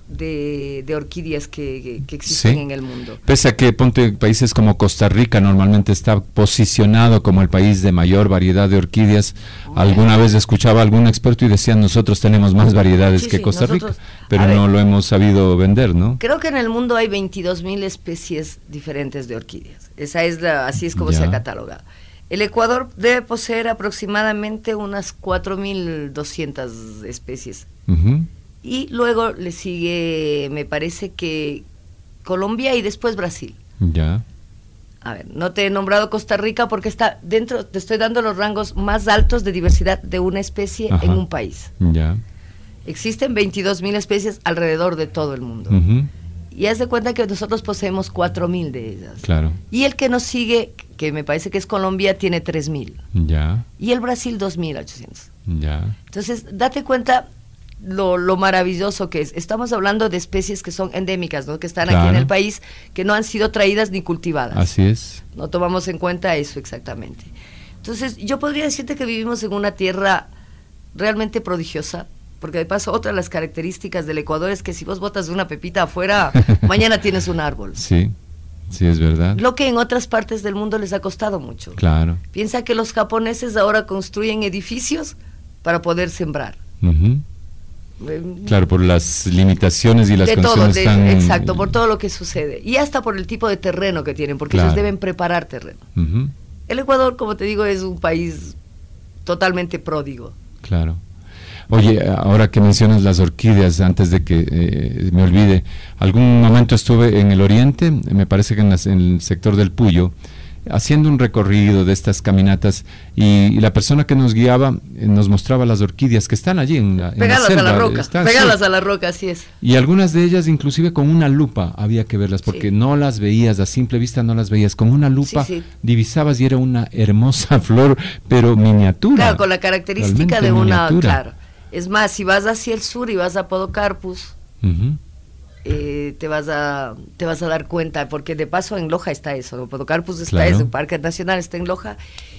de, de orquídeas que, que, que existen sí. en el mundo. Pese a que ponte países como Costa Rica normalmente está posicionado como el país de mayor variedad de orquídeas. Bueno. Alguna vez escuchaba a algún experto y decían nosotros tenemos más variedades sí, que sí, Costa nosotros, Rica, pero no ver, lo hemos sabido vender, ¿no? Creo que en el mundo hay veintidós mil especies diferentes de orquídeas. Esa es la, así es como ya. se ha catalogado. El Ecuador debe poseer aproximadamente unas cuatro mil doscientas especies. Uh-huh. Y luego le sigue, me parece que Colombia y después Brasil. Ya. A ver, no te he nombrado Costa Rica porque está dentro, te estoy dando los rangos más altos de diversidad de una especie Ajá. en un país. Ya. Existen veintidós mil especies alrededor de todo el mundo. Uh-huh. Y haz de cuenta que nosotros poseemos cuatro mil de ellas. Claro. Y el que nos sigue, que me parece que es Colombia, tiene tres mil. Ya. Y el Brasil dos mil ochocientos. Ya. Entonces, date cuenta lo, lo maravilloso que es. Estamos hablando de especies que son endémicas, ¿no? Que están claro. aquí en el país, que no han sido traídas ni cultivadas. Así es. No tomamos en cuenta eso exactamente. Entonces, yo podría decirte que vivimos en una tierra realmente prodigiosa, porque de paso otra de las características del Ecuador es que si vos botas una pepita afuera, mañana tienes un árbol. Sí, sí es verdad. Lo que en otras partes del mundo les ha costado mucho. Claro. Piensa que los japoneses ahora construyen edificios para poder sembrar. Uh-huh. Eh, claro, por las limitaciones y las de condiciones todo, de, tan... Exacto, por todo lo que sucede. Y hasta por el tipo de terreno que tienen, porque claro. ellos deben preparar terreno. Uh-huh. El Ecuador, como te digo, es un país totalmente pródigo. Claro. Oye, ahora que mencionas las orquídeas, antes de que eh, me olvide, algún momento estuve en el oriente, me parece que en, las, en el sector del Puyo, haciendo un recorrido de estas caminatas y, y la persona que nos guiaba eh, nos mostraba las orquídeas que están allí en la, en pegadas la selva, a la roca, están, pegadas sí. a la roca, así es. Y algunas de ellas inclusive con una lupa había que verlas porque sí. no las veías, a simple vista no las veías, con una lupa sí, sí. divisabas y era una hermosa flor, pero miniatura. Claro, con la característica de una, claro. Es más, si vas hacia el sur y vas a Podocarpus, uh-huh. eh, te vas a te vas a dar cuenta, porque de paso en Loja está eso, ¿no? Podocarpus está claro. eso, el Parque Nacional está en Loja,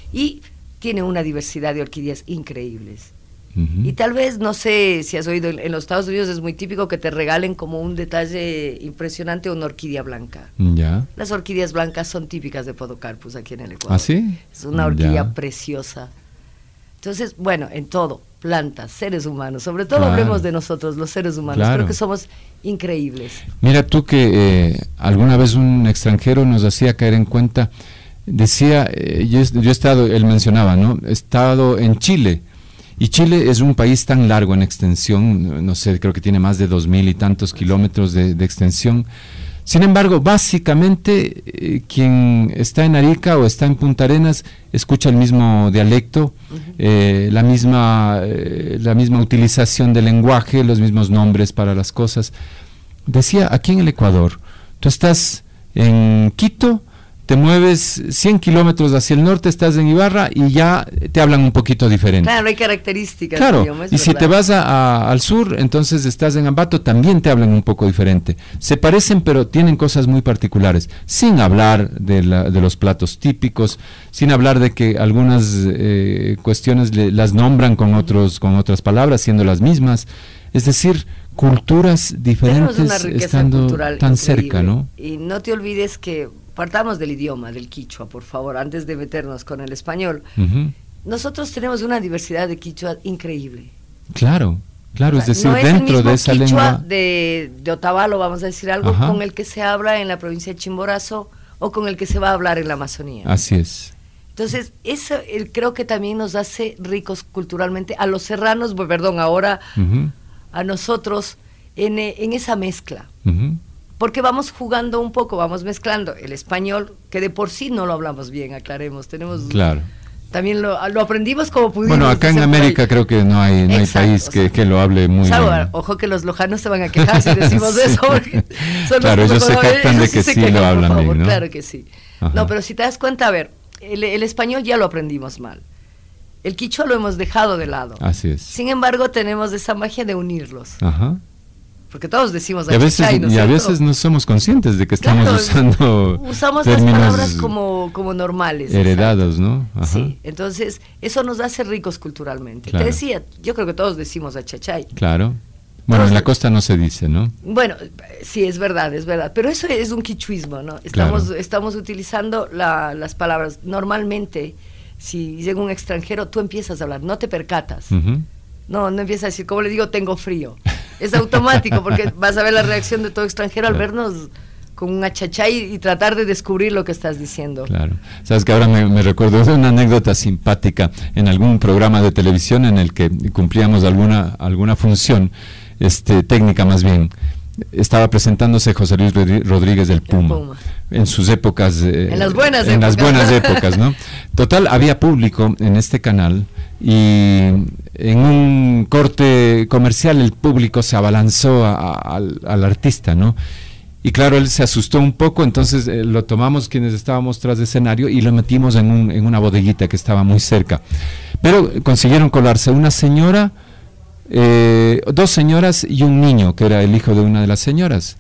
y tiene una diversidad de orquídeas increíbles. Uh-huh. Y tal vez, no sé si has oído, en, en los Estados Unidos es muy típico que te regalen como un detalle impresionante una orquídea blanca. Ya. Las orquídeas blancas son típicas de Podocarpus aquí en el Ecuador. ¿Ah, sí? Es una orquídea ya. preciosa. Entonces, bueno, en todo, plantas, seres humanos, sobre todo claro. hablemos de nosotros, los seres humanos, claro. creo que somos increíbles. Mira tú que eh, alguna vez un extranjero nos hacía caer en cuenta decía, eh, yo, yo he estado, él mencionaba, ¿no? He estado en Chile, y Chile es un país tan largo en extensión, no sé, creo que tiene más de dos mil y tantos kilómetros de, de extensión. Sin embargo, básicamente, eh, quien está en Arica o está en Punta Arenas escucha el mismo dialecto, uh-huh. eh, la misma, eh, la misma utilización del lenguaje, los mismos nombres para las cosas. Decía, aquí en el Ecuador, tú estás en Quito, te mueves cien kilómetros hacia el norte, estás en Ibarra y ya te hablan un poquito diferente. Claro, hay características. Claro, idioma, y si te vas a, a, al sur, entonces estás en Ambato, también te hablan un poco diferente. Se parecen, pero tienen cosas muy particulares, sin hablar de, la, de los platos típicos, sin hablar de que algunas eh, cuestiones le, las nombran con, otros, con otras palabras, siendo las mismas. Es decir, culturas diferentes estando tan increíble. Cerca, ¿no? Y no te olvides que partamos del idioma, del quichua, por favor, antes de meternos con el español. Uh-huh. Nosotros tenemos una diversidad de quichua increíble. Claro, claro, o sea, es decir, no dentro es el de esa quichua lengua de, de Otavalo, vamos a decir algo, ajá, con el que se habla en la provincia de Chimborazo o con el que se va a hablar en la Amazonía. Así es. Entonces, eso el, creo que también nos hace ricos culturalmente, a los serranos, pues, perdón, ahora uh-huh. a nosotros, en, en esa mezcla. Uh-huh. Porque vamos jugando un poco, vamos mezclando el español, que de por sí no lo hablamos bien, aclaremos, tenemos... Claro. También lo, lo aprendimos como pudimos. Bueno, acá en América creo que no hay, no hay país o sea, que, que lo hable muy salvo, bien. Ojo que los lojanos se van a quejar si decimos sí. eso. Porque son claro, ellos se jactan de que sí quejan, lo hablan bien, ¿no? Claro que sí. Ajá. No, pero si te das cuenta, a ver, el, el español ya lo aprendimos mal. El quichua lo hemos dejado de lado. Así es. Sin embargo, tenemos esa magia de unirlos. Ajá. Porque todos decimos y a veces, ¿no y a veces no somos conscientes de que estamos claro, usando usamos las palabras como, como normales heredados, exacto. ¿no? Ajá. Sí, entonces eso nos hace ricos culturalmente. Claro. Te decía, yo creo que todos decimos achachay. Claro. Bueno, todos en la costa no se dice, ¿no? Bueno, sí, es verdad, es verdad, pero eso es un quichuismo, ¿no? Estamos, claro. estamos utilizando la, las palabras. Normalmente, si llega un extranjero, tú empiezas a hablar, no te percatas. Uh-huh. No, no empiezas a decir, como le digo, tengo frío. Es automático, porque vas a ver la reacción de todo extranjero al vernos con un achachay y tratar de descubrir lo que estás diciendo. Claro. Sabes que ahora me, me recuerdo de una anécdota simpática en algún programa de televisión en el que cumplíamos alguna, alguna función este, técnica más bien. Estaba presentándose José Luis Rodríguez del Puma, Puma. en sus épocas, eh, en las buenas en épocas, las buenas épocas, ¿no? Total, había público en este canal y en un corte comercial el público se abalanzó a, a, al, al artista, ¿no? Y claro, él se asustó un poco, entonces eh, lo tomamos quienes estábamos tras de escenario y lo metimos en, un, en una bodeguita que estaba muy cerca. Pero consiguieron colarse una señora, eh, dos señoras y un niño, que era el hijo de una de las señoras.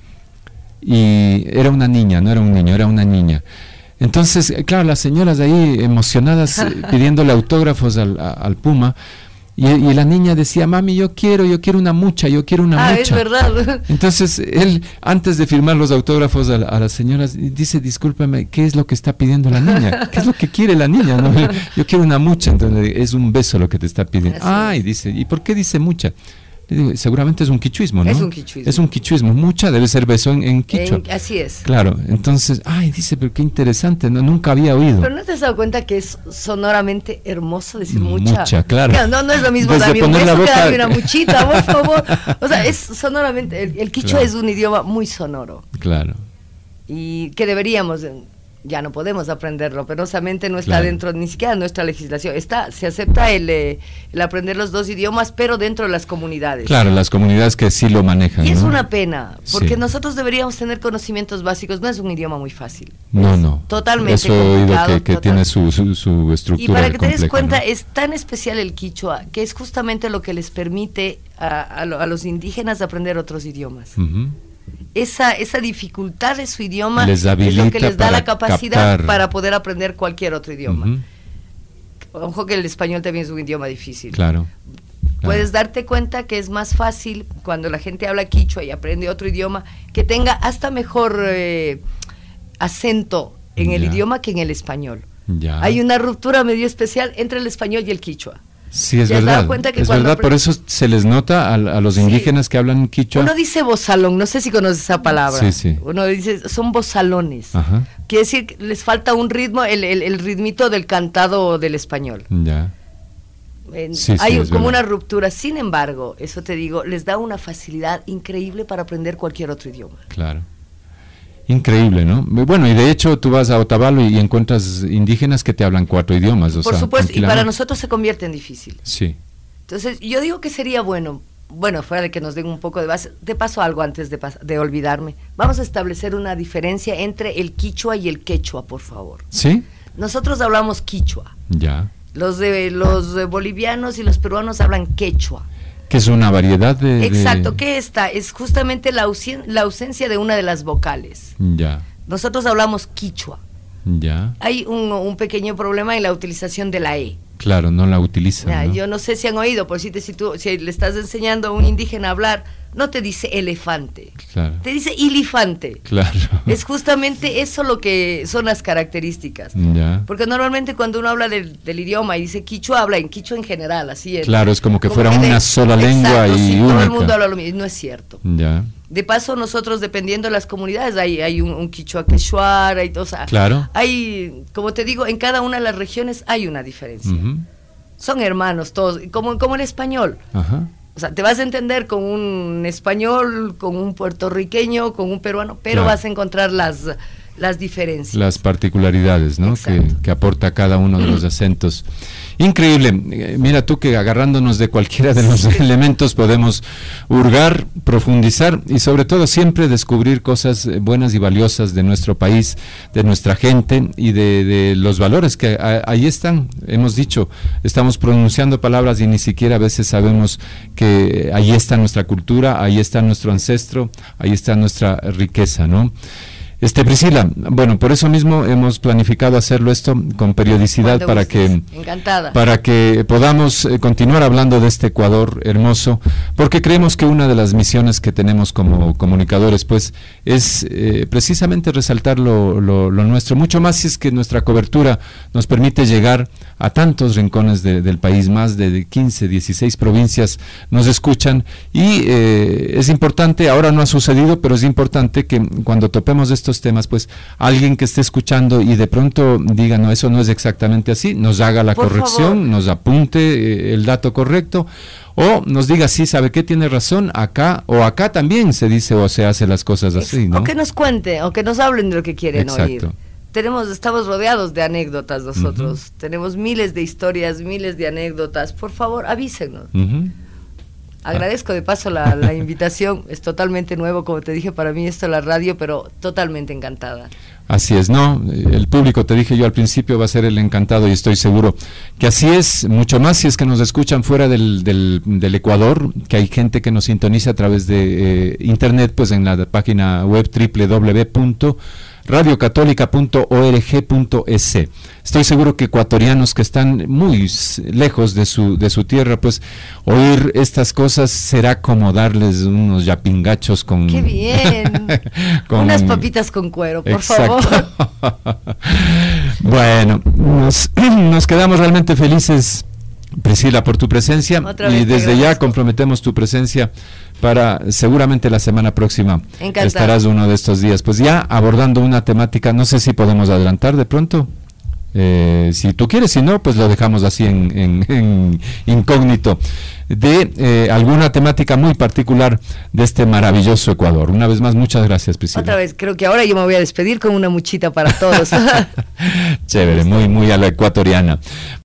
Y era una niña, no era un niño, era una niña. Entonces, claro, las señoras de ahí emocionadas pidiéndole autógrafos al, a, al Puma. Y, y la niña decía, mami, yo quiero, yo quiero una mucha, yo quiero una ah, mucha. Es verdad. Entonces, él, antes de firmar los autógrafos a, a las señoras, dice, discúlpeme, ¿qué es lo que está pidiendo la niña? ¿Qué es lo que quiere la niña? ¿No? Yo quiero una mucha, entonces es un beso lo que te está pidiendo. Así ah, y dice, ¿y por qué dice mucha? Le digo, seguramente es un quichuismo, ¿no? Es un quichuismo. Es un quichuismo, mucha debe ser beso en, en quichua. En, así es. Claro, entonces, ay, dice, pero qué interesante, no, nunca había oído. Pero ¿no te has dado cuenta que es sonoramente hermoso decir mucha? Mucha, claro. No, no, no es lo mismo darme un beso que darme una muchita, por favor. O sea, es sonoramente, el, el quichua claro. es un idioma muy sonoro. Claro. Y que deberíamos... ya no podemos aprenderlo, penosamente no está claro. dentro ni siquiera de nuestra legislación. Está, se acepta el, eh, el aprender los dos idiomas, pero dentro de las comunidades. Claro, las comunidades que sí lo manejan. Y es ¿no? una pena, porque sí. nosotros deberíamos tener conocimientos básicos. No es un idioma muy fácil. No, no. Totalmente Eso he oído que, que total. tiene su, su, su estructura. Y para que compleja, te des cuenta, ¿no? es tan especial el quichua, que es justamente lo que les permite a, a, lo, a los indígenas aprender otros idiomas. Uh-huh. Esa, esa dificultad de su idioma es lo que les da la capacidad captar. para poder aprender cualquier otro idioma. Uh-huh. Ojo que el español también es un idioma difícil. Claro. Puedes claro. darte cuenta que es más fácil cuando la gente habla quichua y aprende otro idioma, que tenga hasta mejor eh, acento en ya. el idioma que en el español. Ya. Hay una ruptura medio especial entre el español y el quichua. Sí, es ¿Te has verdad. dado cuenta que es cuando verdad, apre- por eso se les nota a, a los Sí. indígenas que hablan quichua. Uno dice bozalón, no sé si conoces esa palabra. Sí, sí. Uno dice, son bozalones. Ajá, Quiere decir que les falta un ritmo, el, el, el ritmito del cantado del español. ya. En- Sí, sí, hay es como verdad. una ruptura. Sin embargo, eso te digo, les da una facilidad increíble para aprender cualquier otro idioma. Claro. Increíble, ¿no? Bueno, y de hecho tú vas a Otavalo y encuentras indígenas que te hablan cuatro idiomas. O Por sea, supuesto, y para tranquilamente. nosotros se convierte en difícil. Sí, Entonces, yo digo que sería bueno, bueno, fuera de que nos den un poco de base, te paso algo antes de, pas- de olvidarme. Vamos a establecer una diferencia entre el quichua y el quechua, por favor. ¿sí? Nosotros hablamos quichua. Ya. Los de los de bolivianos y los peruanos hablan quechua. Que es una variedad de... de- Exacto, ¿qué esta? Es justamente la, ausen- la ausencia de una de las vocales. Ya, Nosotros hablamos quichua. ya. Hay un, un pequeño problema en la utilización de la E. Claro, no la utilizan, Ya, ¿no? Yo no sé si han oído, por si, te, si, tú, si le estás enseñando a un indígena a hablar, no te dice elefante, Claro, te dice ilifante. claro. Es justamente eso lo que son las características. Ya. Porque normalmente cuando uno habla del, del idioma y dice quichua, habla en quichua en general, así es. Claro, es como que fuera de- una sola lengua exacto, y sí, todo el única. mundo habla lo mismo, y no es cierto. Ya, De paso, nosotros, dependiendo de las comunidades, hay, hay un, un quichua quechua, hay, o sea, Claro. hay, como te digo, en cada una de las regiones hay una diferencia. ujú, Son hermanos todos, como, como el español. ajá, O sea, te vas a entender con un español, con un puertorriqueño, con un peruano, pero Claro. vas a encontrar las, las diferencias. las particularidades, ¿no? Que, Exacto. que aporta cada uno de los acentos. Increíble. Eh, Mira tú que agarrándonos de cualquiera de los elementos podemos hurgar, profundizar y sobre todo siempre descubrir cosas eh, buenas y valiosas de nuestro país, de nuestra gente y de, de los valores que a- ahí están. Hemos dicho, estamos pronunciando palabras y ni siquiera a veces sabemos que ahí está nuestra cultura, ahí está nuestro ancestro, ahí está nuestra riqueza, ¿no? Este, Priscila, bueno, por eso mismo hemos planificado hacerlo esto con periodicidad Cuando para gustes. que Encantada. para que podamos eh, continuar hablando de este Ecuador hermoso, porque creemos que una de las misiones que tenemos como comunicadores, pues, es eh, precisamente resaltar lo, lo, lo nuestro, mucho más si es que nuestra cobertura nos permite llegar a tantos rincones de- del país, más de quince, dieciséis provincias nos escuchan y eh, es importante, ahora no ha sucedido, pero es importante que cuando topemos de estos temas, pues alguien que esté escuchando y de pronto diga, no, eso no es exactamente así, nos haga la Por corrección, favor. nos apunte eh, el dato correcto o nos diga, sí, sabe qué, tiene razón, acá o acá también se dice o se hace las cosas así, ¿no? O que nos cuenten, o que nos hablen de lo que quieren Exacto. oír. Tenemos, estamos rodeados de anécdotas nosotros. Tenemos miles de historias, miles de anécdotas. Por favor, avísenos. Ujú. Agradezco de paso la, la invitación. Es totalmente nuevo, como te dije, para mí esto la radio, pero totalmente encantada. Así es, ¿no? El público, te dije yo al principio, va a ser el encantado y estoy seguro que así es, mucho más si es que nos escuchan fuera del, del, del Ecuador, que hay gente que nos sintoniza a través de eh, internet, pues en la página web doble u doble u doble u punto radio católica punto org punto es. Estoy seguro que ecuatorianos que están muy s- lejos de su de su tierra, pues oír estas cosas será como darles unos yapingachos con ¡Qué bien! con- Unas papitas con cuero, por Exacto. favor. Bueno, nos, nos quedamos realmente felices, Priscila, por tu presencia Otra y vez te desde ya agradezco. comprometemos tu presencia para seguramente la semana próxima. Encantada. Estarás uno de estos días, pues ya abordando una temática, no sé si podemos adelantar de pronto. Eh, si tú quieres, si no, pues lo dejamos así en, en- en incógnito, de eh, alguna temática muy particular de este maravilloso Ecuador. Una vez más, muchas gracias, Priscila. Otra vez, creo que ahora yo me voy a despedir con una muchita para todos. Chévere, muy, muy a la ecuatoriana.